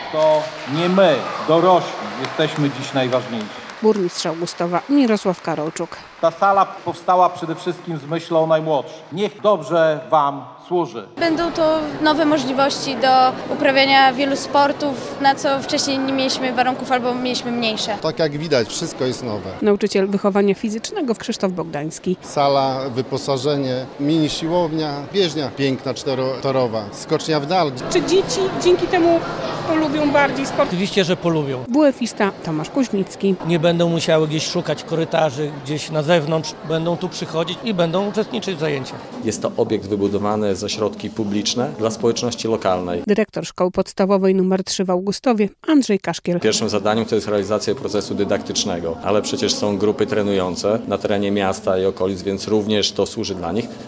to nie my, dorośli, jesteśmy dziś najważniejsi. Burmistrz Augustowa Mirosław Karolczuk. Ta sala powstała przede wszystkim z myślą o najmłodszych. Niech dobrze wam służy. Będą to nowe możliwości do uprawiania wielu sportów, na co wcześniej nie mieliśmy warunków albo mieliśmy mniejsze. Tak jak widać, wszystko jest nowe. Nauczyciel wychowania fizycznego Krzysztof Bogdański. Sala, wyposażenie, mini siłownia, bieżnia piękna, czterotorowa, skocznia w dal. Czy dzieci dzięki temu polubią bardziej sport? Oczywiście, że polubią. WF-ista Tomasz Kuźnicki. Nie będą musiały gdzieś szukać korytarzy, gdzieś na zewnątrz. Będą tu przychodzić i będą uczestniczyć w zajęciach. Jest to obiekt wybudowany za środki publiczne dla społeczności lokalnej. Dyrektor Szkoły Podstawowej nr 3 w Augustowie Andrzej Kaszkiel. Pierwszym zadaniem to jest realizacja procesu dydaktycznego, ale przecież są grupy trenujące na terenie miasta i okolic, więc również to służy dla nich.